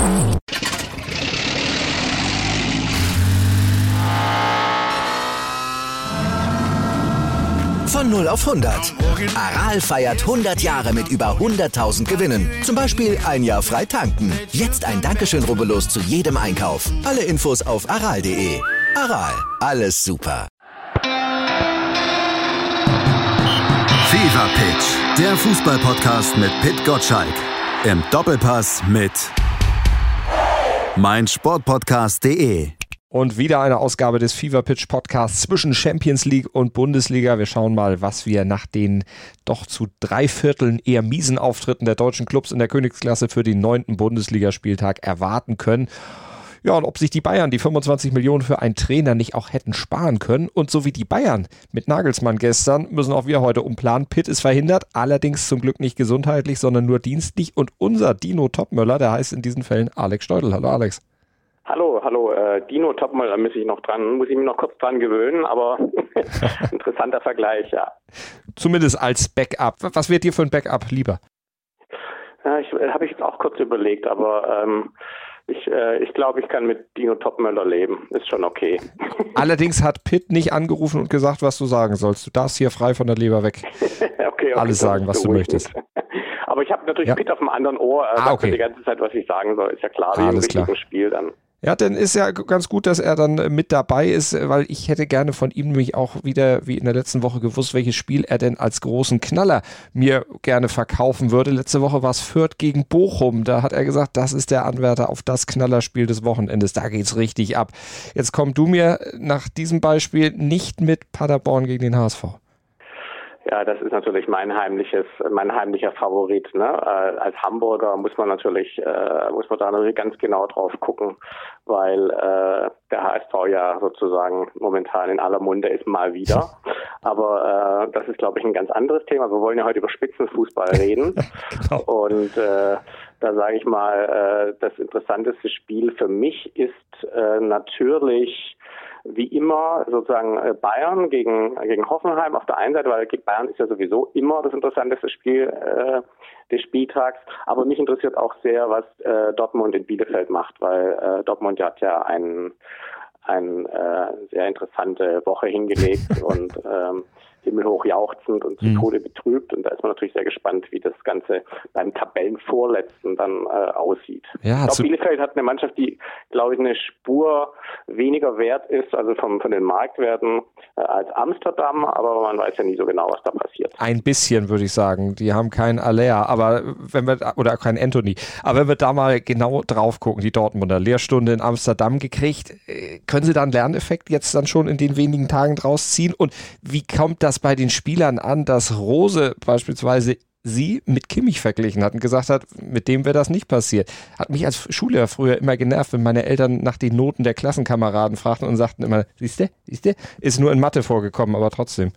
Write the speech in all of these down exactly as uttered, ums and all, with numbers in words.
Von null auf hundert. Aral feiert hundert Jahre mit über hunderttausend Gewinnen. Zum Beispiel ein Jahr frei tanken. Jetzt ein Dankeschön, rubbellos zu jedem Einkauf. Alle Infos auf aral punkt de. Aral, alles super. Fever Pitch, der Fußball-Podcast mit Pit Gottschalk. Im Doppelpass mit meinsportpodcast punkt de. Und wieder eine Ausgabe des Fever Pitch Podcasts zwischen Champions League und Bundesliga. Wir schauen mal, was wir nach den doch zu drei Vierteln eher miesen Auftritten der deutschen Clubs in der Königsklasse für den neunten Bundesligaspieltag erwarten können. Ja, und ob sich die Bayern die fünfundzwanzig Millionen für einen Trainer nicht auch hätten sparen können. Und so wie die Bayern mit Nagelsmann gestern, müssen auch wir heute umplanen. Pitt ist verhindert, allerdings zum Glück nicht gesundheitlich, sondern nur dienstlich. Und unser Dino Topmöller, der heißt in diesen Fällen Alex Steudel. Hallo Alex. Hallo, hallo, äh, Dino Topmöller muss ich noch dran, muss ich mich noch kurz dran gewöhnen, aber interessanter Vergleich, ja. Zumindest als Backup. Was wird dir für ein Backup lieber? Ja, ich äh, habe ich jetzt auch kurz überlegt, aber ähm, ich äh, ich glaube, ich kann mit Dino Topmöller leben. Ist schon okay. Allerdings hat Pitt nicht angerufen und gesagt, was du sagen sollst. Du darfst hier frei von der Leber weg okay, okay, alles sagen, was du möchtest. Aber ich habe natürlich ja. Pitt auf dem anderen Ohr. Er ah, sagt okay. die ganze Zeit, was ich sagen soll. Ist ja klar, wie alles im richtigen klar. Spiel dann. Ja, dann ist ja ganz gut, dass er dann mit dabei ist, weil ich hätte gerne von ihm nämlich auch wieder, wie in der letzten Woche, gewusst, welches Spiel er denn als großen Knaller mir gerne verkaufen würde. Letzte Woche war es Fürth gegen Bochum. Da hat er gesagt, das ist der Anwärter auf das Knallerspiel des Wochenendes. Da geht's richtig ab. Jetzt komm du mir nach diesem Beispiel nicht mit Paderborn gegen den H S V. Ja, das ist natürlich mein heimliches, mein heimlicher Favorit. Ne? Äh, als Hamburger muss man natürlich, äh, muss man da natürlich ganz genau drauf gucken, weil äh, der H S V ja sozusagen momentan in aller Munde ist, mal wieder. Aber äh, das ist, glaube ich, ein ganz anderes Thema. Wir wollen ja heute über Spitzenfußball reden. Genau. Und äh, da sage ich mal, äh, das interessanteste Spiel für mich ist äh, natürlich wie immer sozusagen Bayern gegen gegen Hoffenheim auf der einen Seite, weil Bayern ist ja sowieso immer das interessanteste Spiel äh, des Spieltags. Aber mich interessiert auch sehr, was äh, Dortmund in Bielefeld macht, weil äh, Dortmund hat ja ein eine äh, sehr interessante Woche hingelegt und ähm, himmelhoch jauchzend und zu mhm. Tode betrübt. Und da ist man natürlich sehr gespannt, wie das Ganze beim Tabellenvorletzten dann äh, aussieht. Ja, ich glaube, Bielefeld hat eine Mannschaft, die, glaube ich, eine Spur weniger wert ist, also vom, von den Marktwerten äh, als Amsterdam, aber man weiß ja nie so genau, was da passiert. Ein bisschen, würde ich sagen. Die haben keinen Aller, aber wenn wir, oder keinen Anthony. Aber wenn wir da mal genau drauf gucken, die Dortmunder Lehrstunde in Amsterdam gekriegt, können sie da einen Lerneffekt jetzt dann schon in den wenigen Tagen draus ziehen? Und wie kommt das bei den Spielern an, dass Rose beispielsweise sie mit Kimmich verglichen hat und gesagt hat, mit dem wäre das nicht passiert. Hat mich als Schüler früher immer genervt, wenn meine Eltern nach den Noten der Klassenkameraden fragten und sagten immer, siehste, siehste, ist nur in Mathe vorgekommen, aber trotzdem.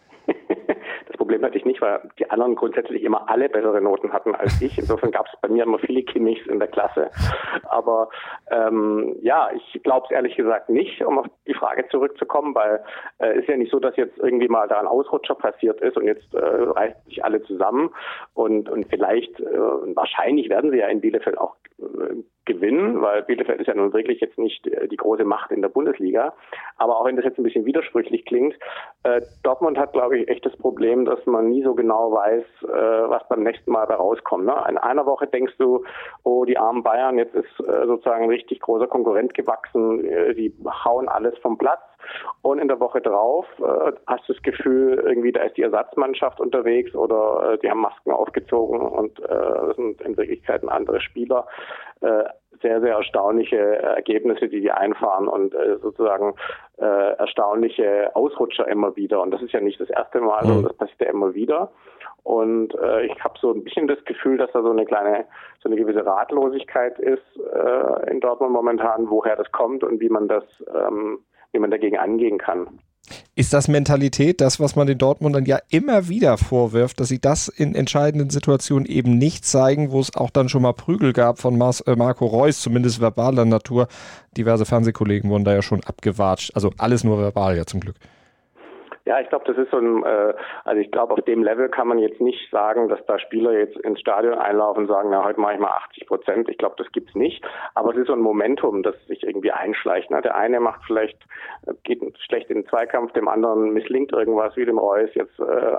Das Problem hatte ich nicht, weil die anderen grundsätzlich immer alle bessere Noten hatten als ich. Insofern gab es bei mir immer viele Kimmichs in der Klasse. Aber ähm, ja, ich glaube es ehrlich gesagt nicht, um auf die Frage zurückzukommen, weil es äh, ist ja nicht so, dass jetzt irgendwie mal da ein Ausrutscher passiert ist und jetzt äh, reißen sich alle zusammen und und vielleicht, äh, wahrscheinlich werden sie ja in Bielefeld auch äh, gewinnen, weil Bielefeld ist ja nun wirklich jetzt nicht äh, die große Macht in der Bundesliga. Aber auch wenn das jetzt ein bisschen widersprüchlich klingt, äh, Dortmund hat, glaube ich, echt das Problem, dass man nie so genau weiß, äh, was beim nächsten Mal da rauskommt. Ne? In einer Woche denkst du, oh, die armen Bayern, jetzt ist äh, sozusagen ein richtig großer Konkurrent gewachsen, äh, die hauen alles vom Platz. Und in der Woche drauf äh, hast du das Gefühl, irgendwie da ist die Ersatzmannschaft unterwegs oder äh, die haben Masken aufgezogen und äh, das sind in Wirklichkeit andere Spieler. Äh, sehr, sehr erstaunliche Ergebnisse, die die einfahren und äh, sozusagen äh, erstaunliche Ausrutscher immer wieder. Und das ist ja nicht das erste Mal, sondern das passiert ja immer wieder. Und äh, ich habe so ein bisschen das Gefühl, dass da so eine kleine, so eine gewisse Ratlosigkeit ist äh, in Dortmund momentan, woher das kommt und wie man das, ähm, wie man dagegen angehen kann. Ist das Mentalität, das, was man den Dortmundern ja immer wieder vorwirft, dass sie das in entscheidenden Situationen eben nicht zeigen, wo es auch dann schon mal Prügel gab von Mar- äh Marco Reus, zumindest verbaler Natur. Diverse Fernsehkollegen wurden da ja schon abgewatscht. Also alles nur verbal ja zum Glück. Ja, ich glaube, das ist so ein, äh, also ich glaube, auf dem Level kann man jetzt nicht sagen, dass da Spieler jetzt ins Stadion einlaufen und sagen, na, heute mache ich mal achtzig Prozent. Ich glaube, das gibt's nicht. Aber es ist so ein Momentum, das sich irgendwie einschleicht. Ne? Der eine macht vielleicht, geht schlecht in den Zweikampf, dem anderen misslingt irgendwas, wie dem Reus jetzt äh,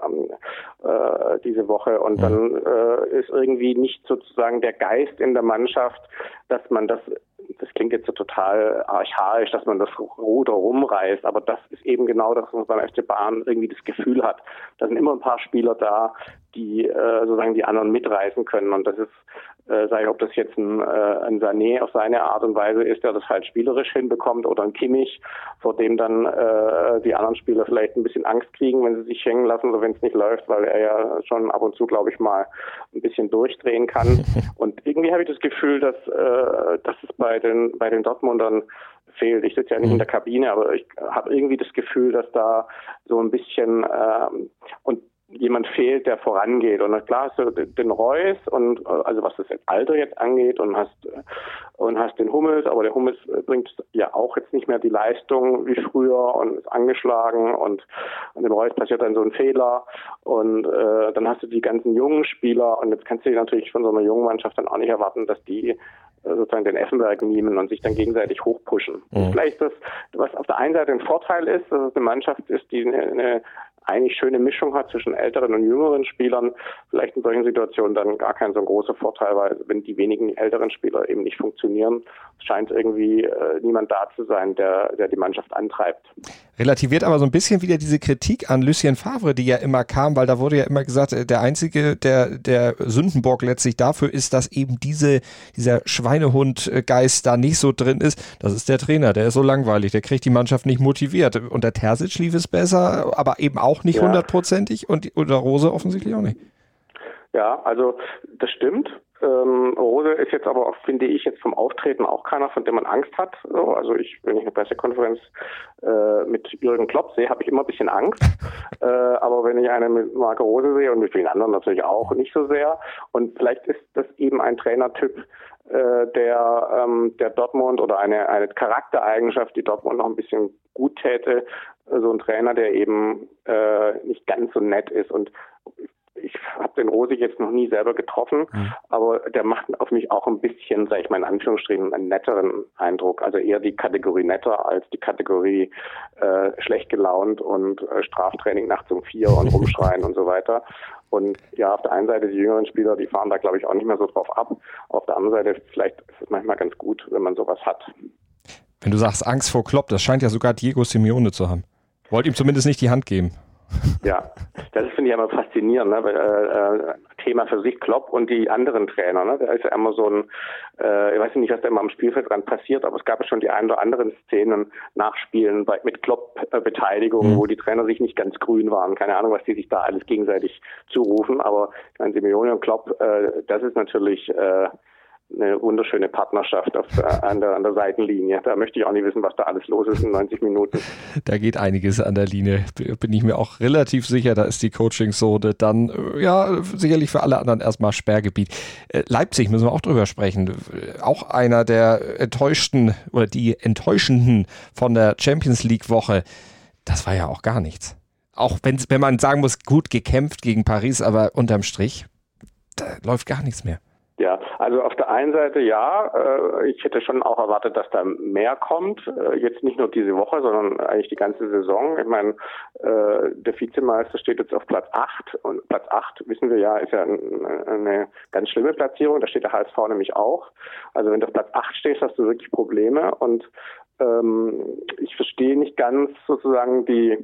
äh, diese Woche. Und dann äh, ist irgendwie nicht sozusagen der Geist in der Mannschaft, dass man das, das klingt jetzt so total archaisch, dass man das Ruder rumreißt, aber das ist eben genau das, was man beim F C Bayern irgendwie das Gefühl hat. Da sind immer ein paar Spieler da, die äh, sozusagen die anderen mitreißen können, und das ist, äh, sage ich, ob das jetzt ein, äh, ein Sané auf seine Art und Weise ist, der das halt spielerisch hinbekommt, oder ein Kimmich, vor dem dann äh, die anderen Spieler vielleicht ein bisschen Angst kriegen, wenn sie sich hängen lassen oder wenn es nicht läuft, weil er ja schon ab und zu, glaube ich, mal ein bisschen durchdrehen kann. Und irgendwie habe ich das Gefühl, dass, äh, dass es bei den, bei den Dortmundern fehlt. Ich sitze ja nicht in der Kabine, aber ich habe irgendwie das Gefühl, dass da so ein bisschen ähm, und jemand fehlt, der vorangeht. Und klar hast du den Reus und also was das jetzt Alter jetzt angeht und hast und hast den Hummels, aber der Hummels bringt ja auch jetzt nicht mehr die Leistung wie früher und ist angeschlagen, und an dem Reus passiert dann so ein Fehler, und äh, dann hast du die ganzen jungen Spieler, und jetzt kannst du dir natürlich von so einer jungen Mannschaft dann auch nicht erwarten, dass die sozusagen den Effenberg nehmen und sich dann gegenseitig hochpushen. Mhm. Vielleicht das, was auf der einen Seite ein Vorteil ist, dass es eine Mannschaft ist, die eine, eine eigentlich schöne Mischung hat zwischen älteren und jüngeren Spielern, vielleicht in solchen Situationen dann gar kein so ein großer Vorteil, weil wenn die wenigen älteren Spieler eben nicht funktionieren, scheint irgendwie äh, niemand da zu sein, der, der die Mannschaft antreibt. Relativiert aber so ein bisschen wieder diese Kritik an Lucien Favre, die ja immer kam, weil da wurde ja immer gesagt, der einzige, der, der Sündenbock letztlich dafür ist, dass eben diese, dieser Schweinehundgeist da nicht so drin ist. Das ist der Trainer, der ist so langweilig, der kriegt die Mannschaft nicht motiviert. Unter Terzic lief es besser, aber eben auch nicht hundertprozentig, und unter Rose offensichtlich auch nicht. Ja, also das stimmt. Ähm, Rose ist jetzt aber auch, finde ich, jetzt vom Auftreten auch keiner, von dem man Angst hat. So, also ich, wenn ich eine Pressekonferenz äh, mit Jürgen Klopp sehe, habe ich immer ein bisschen Angst. äh, aber wenn ich eine mit Marco Rose sehe und mit vielen anderen natürlich auch, nicht so sehr. Und vielleicht ist das eben ein Trainertyp, äh, der, ähm, der Dortmund, oder eine, eine Charaktereigenschaft, die Dortmund noch ein bisschen gut täte. So ein Trainer, der eben äh, nicht ganz so nett ist. Und ich habe den Rose jetzt noch nie selber getroffen, mhm. aber der macht auf mich auch ein bisschen, sage ich mal in Anführungsstrichen, einen netteren Eindruck. Also eher die Kategorie netter als die Kategorie äh, schlecht gelaunt und äh, Straftraining nachts um vier und rumschreien und so weiter. Und ja, auf der einen Seite die jüngeren Spieler, die fahren da, glaube ich, auch nicht mehr so drauf ab. Auf der anderen Seite vielleicht ist es manchmal ganz gut, wenn man sowas hat. Wenn du sagst Angst vor Klopp, das scheint ja sogar Diego Simeone zu haben. Wollt ihm zumindest nicht die Hand geben. Ja, das finde ich immer faszinierend, ne? Weil, äh, Thema für sich, Klopp und die anderen Trainer, ne? Da ist ja immer so ein, äh, ich weiß nicht, was da immer am Spielfeldrand passiert, aber es gab ja schon die ein oder anderen Szenen, Nachspielen bei, mit Klopp-Beteiligung, mhm. wo die Trainer sich nicht ganz grün waren. Keine Ahnung, was die sich da alles gegenseitig zurufen, aber ich meine, Simeone und Klopp, äh, das ist natürlich äh, eine wunderschöne Partnerschaft auf der, an, der, an der Seitenlinie. Da möchte ich auch nicht wissen, was da alles los ist in neunzig Minuten. Da geht einiges an der Linie, bin ich mir auch relativ sicher. Da ist die Coaching-Zone dann, ja, sicherlich für alle anderen erstmal Sperrgebiet. Leipzig müssen wir auch drüber sprechen. Auch einer der enttäuschten oder die enttäuschenden von der Champions-League-Woche. Das war ja auch gar nichts. Auch wenn, wenn man sagen muss, gut gekämpft gegen Paris, aber unterm Strich, da läuft gar nichts mehr. Ja, also auf der einen Seite ja, äh, ich hätte schon auch erwartet, dass da mehr kommt, äh, jetzt nicht nur diese Woche, sondern eigentlich die ganze Saison. Ich meine, äh, der Vizemeister steht jetzt auf Platz acht, und Platz acht, wissen wir ja, ist ja ein, eine ganz schlimme Platzierung, da steht der H S V nämlich auch. Also wenn du auf Platz acht stehst, hast du wirklich Probleme, und ähm, ich verstehe nicht ganz sozusagen die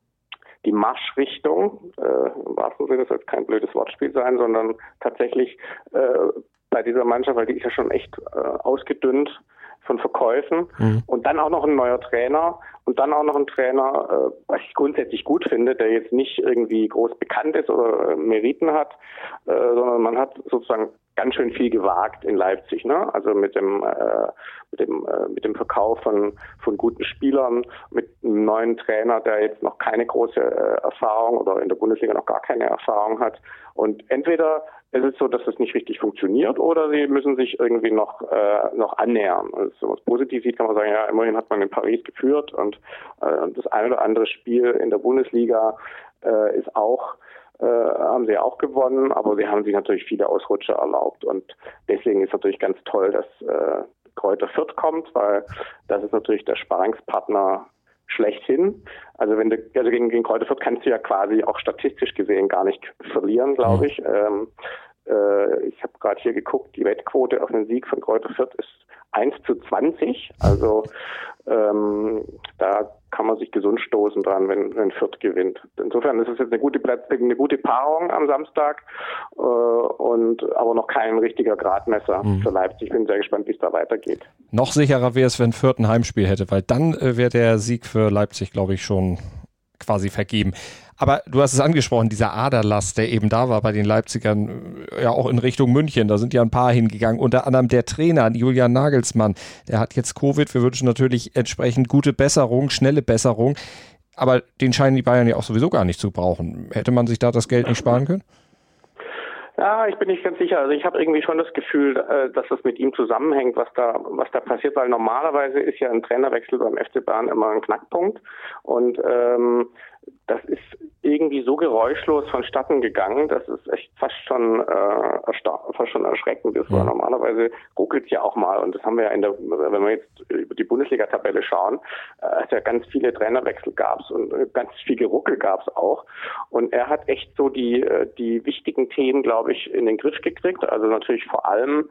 die Marschrichtung, äh, im wahrsten Sinne soll es kein blödes Wortspiel sein, sondern tatsächlich äh, bei dieser Mannschaft, weil die ist ja schon echt äh, ausgedünnt von Verkäufen, mhm. und dann auch noch ein neuer Trainer und dann auch noch ein Trainer, äh, was ich grundsätzlich gut finde, der jetzt nicht irgendwie groß bekannt ist oder äh, Meriten hat, äh, sondern man hat sozusagen ganz schön viel gewagt in Leipzig, ne? Also mit dem äh, mit dem äh, mit dem Verkauf von von guten Spielern, mit einem neuen Trainer, der jetzt noch keine große äh, Erfahrung oder in der Bundesliga noch gar keine Erfahrung hat. Und entweder ist es so, dass das nicht richtig funktioniert, oder sie müssen sich irgendwie noch äh, noch annähern. Also wenn man es positiv sieht, kann man sagen, ja, immerhin hat man in Paris geführt und äh, das ein oder andere Spiel in der Bundesliga äh, ist auch äh, haben sie auch gewonnen, aber sie haben sich natürlich viele Ausrutscher erlaubt, und deswegen ist natürlich ganz toll, dass äh, Greuther Fürth kommt, weil das ist natürlich der Sparringspartner schlechthin. Also wenn du also gegen, gegen Greuther Fürth kannst du ja quasi auch statistisch gesehen gar nicht verlieren, glaube ich. Ähm, äh, ich habe gerade hier geguckt, die Wettquote auf den Sieg von Greuther Fürth ist eins zu zwanzig. Also ähm, da kann man sich gesund stoßen dran, wenn, wenn Fürth gewinnt. Insofern ist es jetzt eine gute Platz, eine gute Paarung am Samstag, äh, und aber noch kein richtiger Gradmesser mhm. für Leipzig. Ich bin sehr gespannt, wie es da weitergeht. Noch sicherer wäre es, wenn Fürth ein Heimspiel hätte, weil dann äh, wäre der Sieg für Leipzig, glaube ich, schon quasi vergeben. Aber du hast es angesprochen, dieser Aderlass, der eben da war bei den Leipzigern, ja auch in Richtung München, da sind ja ein paar hingegangen, unter anderem der Trainer Julian Nagelsmann, der hat jetzt Covid, wir wünschen natürlich entsprechend gute Besserung, schnelle Besserung, aber den scheinen die Bayern ja auch sowieso gar nicht zu brauchen. Hätte man sich da das Geld nicht sparen können? Ja, ich bin nicht ganz sicher. Also ich habe irgendwie schon das Gefühl, dass das mit ihm zusammenhängt, was da was da passiert, weil normalerweise ist ja ein Trainerwechsel beim F C Bayern immer ein Knackpunkt, und ähm, das ist irgendwie so geräuschlos vonstatten gegangen, dass es echt fast schon äh, ersta- fast schon erschreckend ist, weil normalerweise ruckelt es ja auch mal, und das haben wir ja in der, wenn wir jetzt über die Bundesliga-Tabelle schauen, äh, es ja ganz viele Trainerwechsel gab's und äh, ganz viel Geruckel gab's auch, und er hat echt so die äh, die wichtigen Themen, glaube ich, in den Griff gekriegt, also natürlich vor allem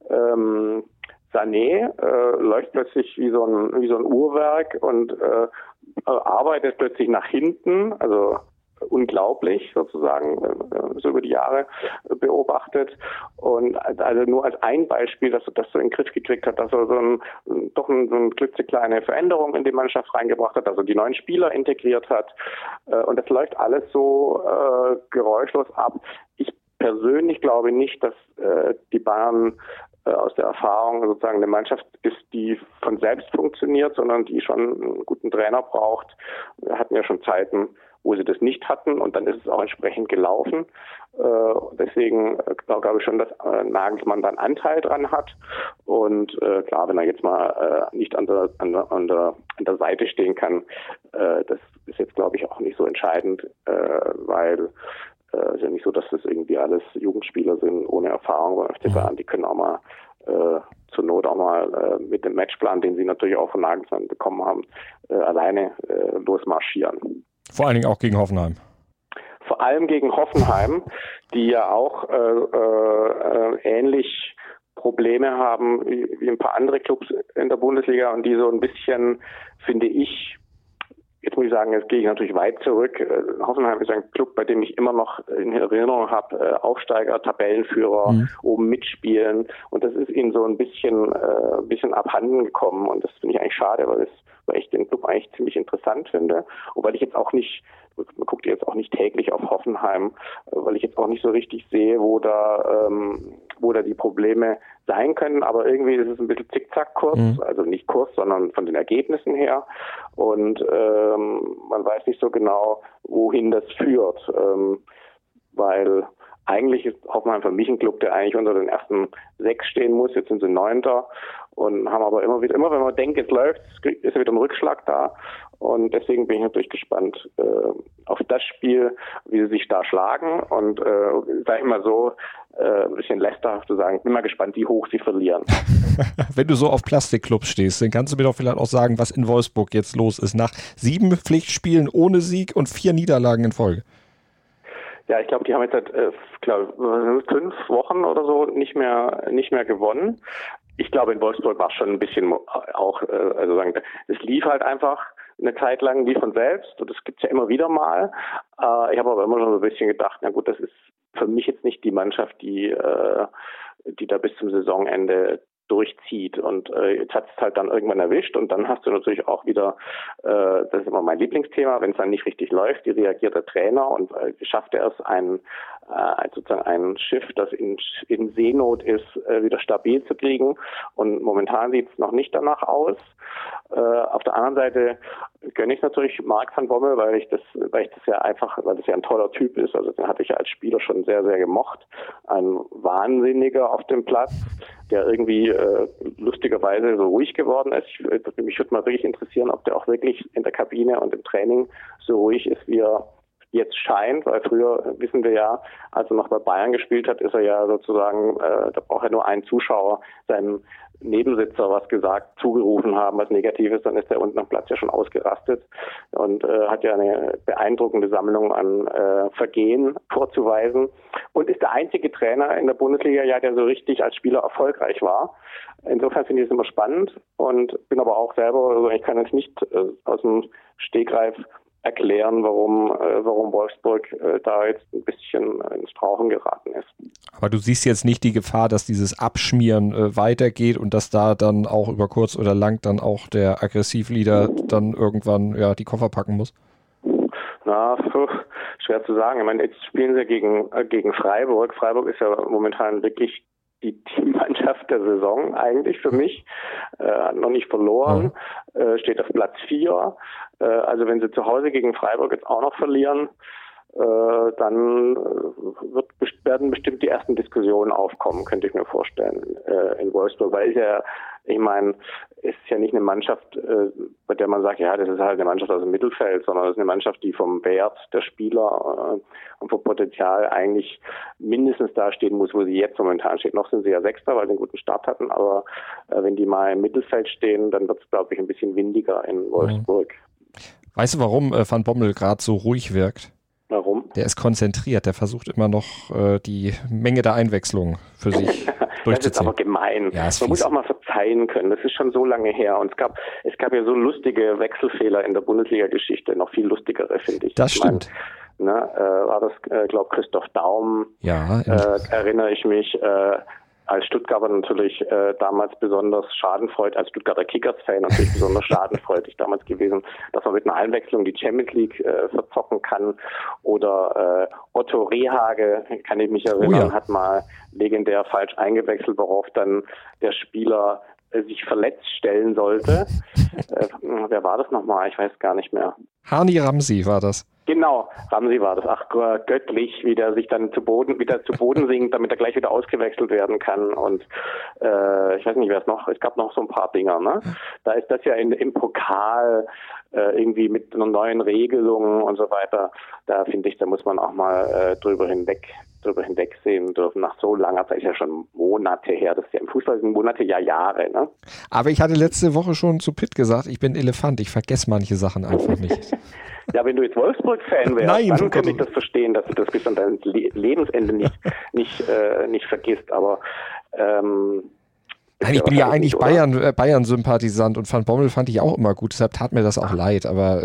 ähm, Sané äh, läuft plötzlich wie so ein wie so ein Uhrwerk und äh, arbeitet plötzlich nach hinten, also unglaublich sozusagen, so über die Jahre beobachtet, und also nur als ein Beispiel, dass er das so in den Griff gekriegt hat, dass er so ein, doch ein, so eine klitzekleine Veränderung in die Mannschaft reingebracht hat, also die neuen Spieler integriert hat, und das läuft alles so äh, geräuschlos ab. Ich persönlich glaube nicht, dass äh, die Bayern aus der Erfahrung sozusagen eine Mannschaft ist, die von selbst funktioniert, sondern die schon einen guten Trainer braucht. Wir hatten ja schon Zeiten, wo sie das nicht hatten, und dann ist es auch entsprechend gelaufen. Äh, deswegen äh, glaube ich schon, dass äh, Nagelsmann dann Anteil dran hat. Und äh, klar, wenn er jetzt mal äh, nicht an der, an der, an der, an der Seite stehen kann, äh, das ist jetzt, glaube ich, auch nicht so entscheidend, äh, weil Es ist ja nicht so, dass das irgendwie alles Jugendspieler sind ohne Erfahrung beim F C Bayern. Die können auch mal äh, zur Not auch mal äh, mit dem Matchplan, den sie natürlich auch von Nagelsmann bekommen haben, äh, alleine äh, losmarschieren. Vor allen Dingen auch gegen Hoffenheim. Vor allem gegen Hoffenheim, die ja auch äh, äh, ähnlich Probleme haben wie, wie ein paar andere Clubs in der Bundesliga, und die so ein bisschen, finde ich, jetzt muss ich sagen, jetzt gehe ich natürlich weit zurück. Hoffenheim ist ein Club, bei dem ich immer noch in Erinnerung habe, Aufsteiger, Tabellenführer, mhm. oben mitspielen. Und das ist ihnen so ein bisschen, äh, ein bisschen abhanden gekommen. Und das finde ich eigentlich schade, weil, es, weil ich den Club eigentlich ziemlich interessant finde. Und weil ich jetzt auch nicht, man guckt jetzt auch nicht täglich auf Hoffenheim, weil ich jetzt auch nicht so richtig sehe, wo da, ähm, wo da die Probleme sein können, aber irgendwie ist es ein bisschen Zickzackkurs, mhm. also nicht Kurs, sondern von den Ergebnissen her, und ähm, man weiß nicht so genau, wohin das führt, ähm, weil eigentlich ist Hoffenheim für mich ein Club, der eigentlich unter den ersten sechs stehen muss. Jetzt sind sie Neunter und haben aber immer wieder, immer wenn man denkt, es läuft, ist wieder ein Rückschlag da. Und deswegen bin ich natürlich gespannt äh, auf das Spiel, wie sie sich da schlagen. Und äh, sag ich mal so, äh, ein bisschen lästerhaft zu sagen, bin mal gespannt, wie hoch sie verlieren. Wenn du so auf Plastikclubs stehst, dann kannst du mir doch vielleicht auch sagen, was in Wolfsburg jetzt los ist. Nach sieben Pflichtspielen ohne Sieg und vier Niederlagen in Folge. Ja, ich glaube, die haben jetzt seit äh, glaub, fünf Wochen oder so nicht mehr nicht mehr gewonnen. Ich glaube, in Wolfsburg war es schon ein bisschen auch, äh, also sagen, es lief halt einfach eine Zeit lang wie von selbst, und das gibt's ja immer wieder mal. Äh, ich habe aber immer schon so ein bisschen gedacht, na gut, das ist für mich jetzt nicht die Mannschaft, die äh, die da bis zum Saisonende durchzieht. Und äh, jetzt hat es halt dann irgendwann erwischt und dann hast du natürlich auch wieder, äh, das ist immer mein Lieblingsthema, wenn es dann nicht richtig läuft, wie reagiert der Trainer und äh, schafft er es, ein, äh, sozusagen ein Schiff, das in, in Seenot ist, äh, wieder stabil zu kriegen. Und momentan sieht es noch nicht danach aus. Äh, auf der anderen Seite gönne ich natürlich Marc van Bommel, weil ich das, weil ich das ja einfach, weil das ja ein toller Typ ist. Also den hatte ich ja als Spieler schon sehr, sehr gemocht. Ein Wahnsinniger auf dem Platz, der irgendwie äh, lustigerweise so ruhig geworden ist. Ich, mich würde mal wirklich interessieren, ob der auch wirklich in der Kabine und im Training so ruhig ist, wie er jetzt scheint, weil früher, wissen wir ja, als er noch bei Bayern gespielt hat, ist er ja sozusagen, äh, da braucht er nur einen Zuschauer, seinem Nebensitzer was gesagt, zugerufen haben, was Negatives, dann ist er unten am Platz ja schon ausgerastet und äh, hat ja eine beeindruckende Sammlung an äh, Vergehen vorzuweisen und ist der einzige Trainer in der Bundesliga, ja, der so richtig als Spieler erfolgreich war. Insofern finde ich es immer spannend und bin aber auch selber, also ich kann jetzt nicht äh, aus dem Stegreif erklären, warum, äh, warum Wolfsburg äh, da jetzt ein bisschen ins Strauchen geraten ist. Aber du siehst jetzt nicht die Gefahr, dass dieses Abschmieren äh, weitergeht und dass da dann auch über kurz oder lang dann auch der Aggressivleader dann irgendwann ja die Koffer packen muss? Na, schwer zu sagen. Ich meine, jetzt spielen sie gegen, äh, gegen Freiburg. Freiburg ist ja momentan wirklich die Teammannschaft der Saison eigentlich für mich. Äh, hat noch nicht verloren, mhm. äh, steht auf Platz vier. Äh, also wenn sie zu Hause gegen Freiburg jetzt auch noch verlieren, äh, dann wird, werden bestimmt die ersten Diskussionen aufkommen, könnte ich mir vorstellen, äh, in Wolfsburg. Weil ist ja, ich meine, ist ja nicht eine Mannschaft, äh, bei der man sagt, ja, das ist halt eine Mannschaft aus dem Mittelfeld, sondern das ist eine Mannschaft, die vom Wert der Spieler äh, und vom Potenzial eigentlich mindestens da stehen muss, wo sie jetzt momentan steht. Noch sind sie ja Sechster, weil sie einen guten Start hatten, aber äh, wenn die mal im Mittelfeld stehen, dann wird es, glaube ich, ein bisschen windiger in Wolfsburg. Weißt du, warum äh, Van Bommel gerade so ruhig wirkt? Warum? Der ist konzentriert, der versucht immer noch äh, die Menge der Einwechslung für sich durchzuziehen. Das ist aber gemein. Ja, ist Man fies. muss auch mal verzeihen können. Das ist schon so lange her. Und es gab, es gab ja so lustige Wechselfehler in der Bundesliga-Geschichte, noch viel lustigere, finde ich. Das ich mein, stimmt. ne, äh, war das, äh, glaube Christoph Daum, Ja, äh, erinnere ich mich, äh, als Stuttgarter natürlich äh, damals besonders schadenfreudig, als Stuttgarter Kickers-Fan natürlich besonders schadenfreudig damals gewesen, dass man mit einer Einwechslung die Champions League äh, verzocken kann. Oder äh, Otto Rehhage, kann ich mich erinnern, oh ja. hat mal legendär falsch eingewechselt, worauf dann der Spieler äh, sich verletzt stellen sollte. äh, wer war das nochmal? Ich weiß gar nicht mehr. Hani Ramsi war das. Genau, Ramsi war das. Ach, göttlich, wie der sich dann zu Boden, wieder zu Boden sinkt, damit er gleich wieder ausgewechselt werden kann. Und äh, ich weiß nicht, wer es noch, es gab noch so ein paar Dinger, ne? Da ist das ja in, im Pokal äh, irgendwie mit einer neuen Regelung und so weiter. Da finde ich, da muss man auch mal äh, drüber hinweg drüber hinwegsehen dürfen. Nach so langer Zeit, ist ja schon Monate her. Das ist ja im Fußball sind Monate, ja Jahre, ne? Aber ich hatte letzte Woche schon zu Pitt gesagt, ich bin Elefant, ich vergesse manche Sachen einfach nicht. Ja, wenn du jetzt Wolfsburg-Fan wärst, Nein, dann könnte ich das verstehen, dass du das bis an dein Le- Lebensende nicht, nicht, äh, nicht vergisst. Aber ähm, Nein, ich bin ja eigentlich nicht, Bayern, äh, Bayern-Sympathisant und Van Bommel fand ich auch immer gut, deshalb tat mir das auch leid. Aber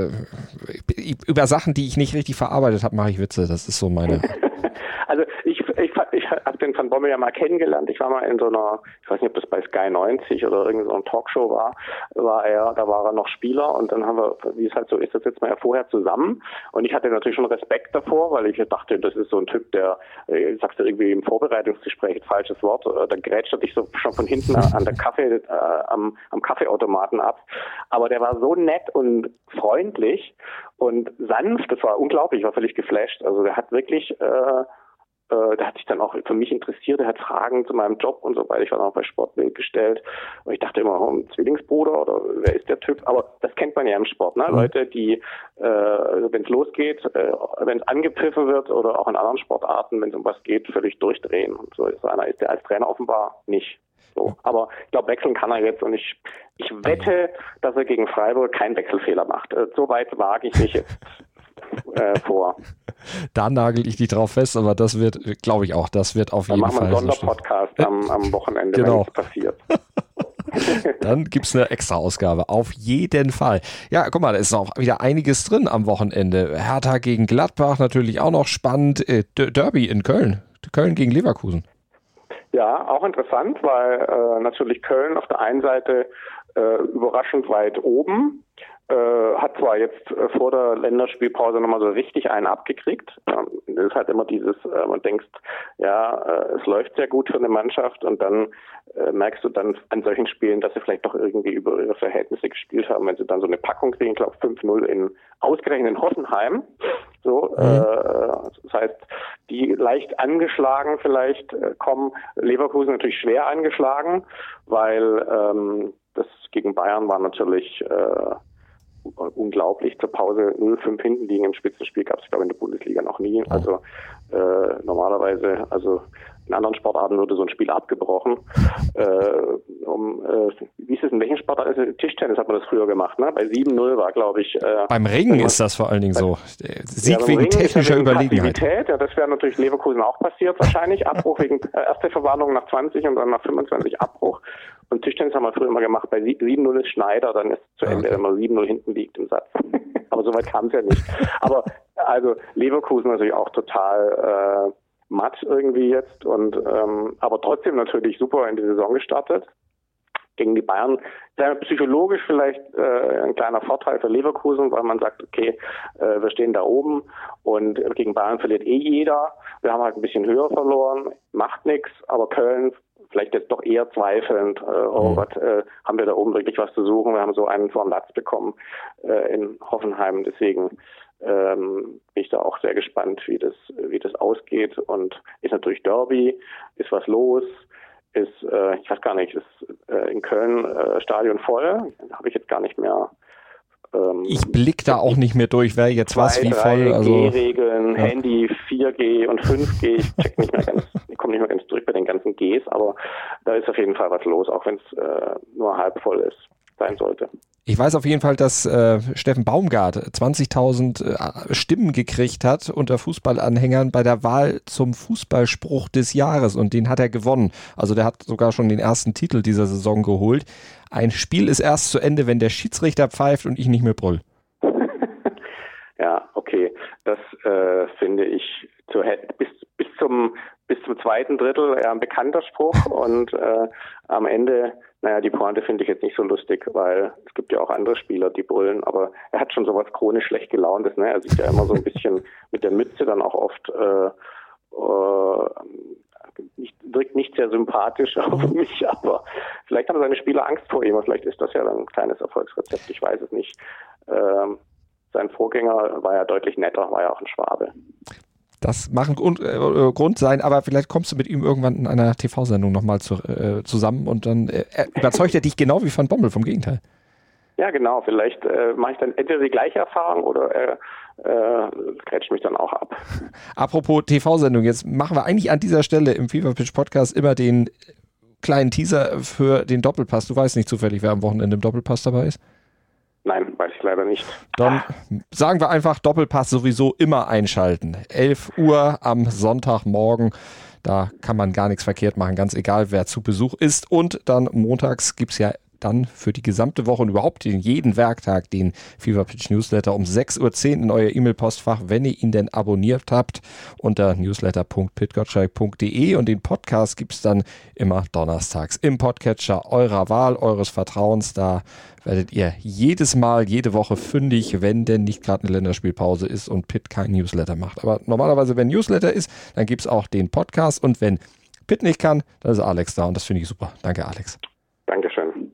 äh, über Sachen, die ich nicht richtig verarbeitet habe, mache ich Witze. Das ist so meine... Also ich, ich, ich habe den Van Bommel ja mal kennengelernt. Ich war mal in so einer, ich weiß nicht, ob das bei Sky neunzig oder irgendeiner so Talkshow war, war er, da war er noch Spieler und dann haben wir, wie es halt so ist, das sitzen wir ja vorher zusammen und ich hatte natürlich schon Respekt davor, weil ich dachte, das ist so ein Typ, der, äh, sagst du irgendwie im Vorbereitungsgespräch, ein falsches Wort, äh, da grätscht er dich so schon von hinten an der Kaffee, äh, am, am Kaffeeautomaten ab. Aber der war so nett und freundlich und sanft, das war unglaublich, ich war völlig geflasht. Also der hat wirklich, äh, äh, der hat sich dann auch für mich interessiert, er hat Fragen zu meinem Job und so weiter. Ich war dann auch bei Sportbild gestellt und ich dachte immer, oh, ein Zwillingsbruder oder wer ist der Typ? Aber das kennt man ja im Sport, ne? Mhm. Leute, die, äh, wenn es losgeht, äh, wenn es angepfiffen wird oder auch in anderen Sportarten, wenn es um was geht, völlig durchdrehen. Und so ist einer, ist der als Trainer offenbar nicht. So. Aber ich glaube, wechseln kann er jetzt und ich, ich wette, dass er gegen Freiburg keinen Wechselfehler macht. Äh, so weit wage ich mich jetzt äh, vor. Da nagel ich dich drauf fest, aber das wird, glaube ich auch, das wird auf Dann jeden Fall. Dann machen wir einen Sonderpodcast so am, am Wochenende, genau. wenn es passiert. Dann gibt es eine extra Ausgabe, auf jeden Fall. Ja, guck mal, da ist auch wieder einiges drin am Wochenende. Hertha gegen Gladbach, natürlich auch noch spannend. Äh, Derby in Köln, Köln gegen Leverkusen. Ja, auch interessant, weil äh, natürlich Köln auf der einen Seite äh, überraschend weit oben, äh, hat zwar jetzt äh, vor der Länderspielpause nochmal so richtig einen abgekriegt. Ähm, das ist halt immer dieses, äh, man denkt, ja, äh, es läuft sehr gut für eine Mannschaft und dann äh, merkst du dann an solchen Spielen, dass sie vielleicht doch irgendwie über ihre Verhältnisse gespielt haben, wenn sie dann so eine Packung kriegen, ich glaube fünf null in ausgerechnet in Hoffenheim. So, mhm. äh, das heißt, die leicht angeschlagen vielleicht äh, kommen. Leverkusen natürlich schwer angeschlagen, weil ähm, das gegen Bayern war natürlich äh, unglaublich. Zur Pause null fünf hinten liegen im Spitzenspiel gab es, glaube ich, in der Bundesliga noch nie. Oh. Also äh, normalerweise, also in anderen Sportarten wurde so ein Spiel abgebrochen. Äh, um, äh, wie ist es in welchen Sportarten? Also Tischtennis hat man das früher gemacht, ne? Bei sieben null war, glaube ich... Äh, beim Ringen ist das vor allen Dingen so. Sieg ja, wegen Ringen technischer ja wegen Überlegenheit. Ja, das wäre natürlich Leverkusen auch passiert wahrscheinlich. Abbruch wegen äh, erste Verwarnung nach zwanzig und dann nach fünfundzwanzig Abbruch. Und Tischtennis haben wir früher immer gemacht, bei sieben null ist Schneider, dann ist es zu Ende, okay, wenn man sieben null hinten liegt im Satz. Aber so weit kam es ja nicht. Aber also Leverkusen natürlich auch total... Äh, matt irgendwie jetzt und ähm, aber trotzdem natürlich super in die Saison gestartet. Gegen die Bayern sehr psychologisch vielleicht äh, ein kleiner Vorteil für Leverkusen, weil man sagt, okay, äh, wir stehen da oben und gegen Bayern verliert eh jeder. Wir haben halt ein bisschen höher verloren, macht nichts, aber Köln vielleicht jetzt doch eher zweifelnd, äh, oh mhm. Gott, äh, haben wir da oben wirklich was zu suchen? Wir haben so einen vor den Latz bekommen äh, in Hoffenheim, deswegen Ähm, bin ich da auch sehr gespannt, wie das, wie das ausgeht und ist natürlich Derby, ist was los, ist, äh, ich weiß gar nicht, ist äh, in Köln äh, Stadion voll, da habe ich jetzt gar nicht mehr. Ähm, ich blick da auch nicht mehr durch, wer jetzt zwei, was wie voll. Also G-Regeln, ja. Handy, vier G und fünf G, ich check nicht mehr ganz, ich komme nicht mehr ganz durch bei den ganzen Gs, aber da ist auf jeden Fall was los, auch wenn es äh, nur halb voll ist, sein sollte. Ich weiß auf jeden Fall, dass äh, Steffen Baumgart zwanzigtausend äh, Stimmen gekriegt hat unter Fußballanhängern bei der Wahl zum Fußballspruch des Jahres und den hat er gewonnen. Also der hat sogar schon den ersten Titel dieser Saison geholt. Ein Spiel ist erst zu Ende, wenn der Schiedsrichter pfeift und ich nicht mehr brüll. Ja, okay. Das äh, finde ich zu, bis, bis zum bis zum zweiten Drittel eher ein bekannter Spruch und äh, am Ende, naja, die Pointe finde ich jetzt nicht so lustig, weil es gibt ja auch andere Spieler, die brüllen, aber er hat schon sowas chronisch schlecht gelauntes, ne? Er sieht ja immer so ein bisschen mit der Mütze dann auch oft äh, äh, nicht, wirkt nicht sehr sympathisch auf mich, aber vielleicht haben seine Spieler Angst vor ihm, vielleicht ist das ja dann ein kleines Erfolgsrezept, ich weiß es nicht. Ähm, sein Vorgänger war ja deutlich netter, war ja auch ein Schwabe. Das mag ein Grund, äh, Grund sein, aber vielleicht kommst du mit ihm irgendwann in einer T V-Sendung nochmal zu, äh, zusammen und dann äh, überzeugt er dich genau wie Van Bommel, vom Gegenteil. Ja, genau. Vielleicht äh, mache ich dann entweder die gleiche Erfahrung oder er äh, grätscht mich dann auch ab. Apropos T V-Sendung, jetzt machen wir eigentlich an dieser Stelle im Fever Pitch Podcast immer den kleinen Teaser für den Doppelpass. Du weißt nicht zufällig, wer am Wochenende im Doppelpass dabei ist? Nein, weiß ich leider nicht. Dann sagen wir einfach, Doppelpass sowieso immer einschalten. elf Uhr am Sonntagmorgen, da kann man gar nichts verkehrt machen, ganz egal, wer zu Besuch ist. Und dann montags gibt es ja dann für die gesamte Woche und überhaupt in jeden Werktag den Fever Pitch Newsletter um sechs Uhr zehn in euer E-Mail-Postfach, wenn ihr ihn denn abonniert habt, unter newsletter punkt pit gottschalk punkt de und den Podcast gibt es dann immer donnerstags im Podcatcher eurer Wahl, eures Vertrauens. Da werdet ihr jedes Mal, jede Woche fündig, wenn denn nicht gerade eine Länderspielpause ist und Pitt kein Newsletter macht. Aber normalerweise, wenn Newsletter ist, dann gibt es auch den Podcast und wenn Pitt nicht kann, dann ist Alex da und das finde ich super. Danke, Alex. Dankeschön.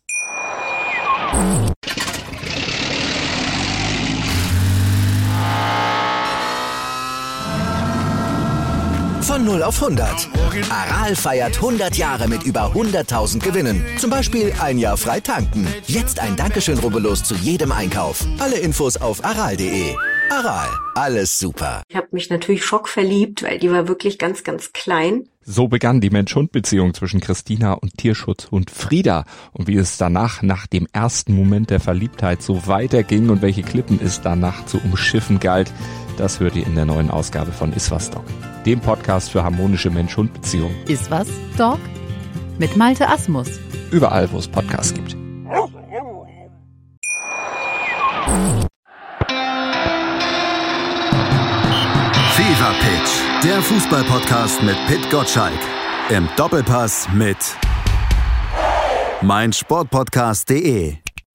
Von null auf hundert. Aral feiert hundert Jahre mit über hunderttausend Gewinnen. Zum Beispiel ein Jahr frei tanken. Jetzt ein Dankeschön, rubbellos zu jedem Einkauf. Alle Infos auf aral punkt de. Aral, alles super. Ich habe mich natürlich schockverliebt, weil die war wirklich ganz, ganz klein. So begann die Mensch-Hund-Beziehung zwischen Christina und Tierschutzhund Frieda. Und wie es danach, nach dem ersten Moment der Verliebtheit, so weiterging und welche Klippen es danach zu umschiffen galt, das hört ihr in der neuen Ausgabe von Iswas Dog, dem Podcast für harmonische Mensch-Hund-Beziehungen. Iswas Dog? Mit Malte Asmus. Überall, wo es Podcasts gibt. Fever Pitch, der Fußball-Podcast mit Pit Gottschalk. Im Doppelpass mit meinsportpodcast punkt de.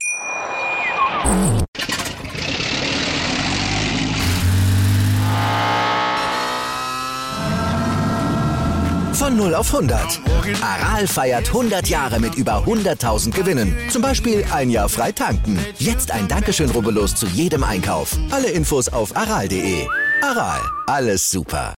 Von null auf hundert. Aral feiert hundert Jahre mit über hunderttausend Gewinnen. Zum Beispiel ein Jahr frei tanken. Jetzt ein Dankeschön, rubbellos zu jedem Einkauf. Alle Infos auf aral punkt de. Aral, alles super.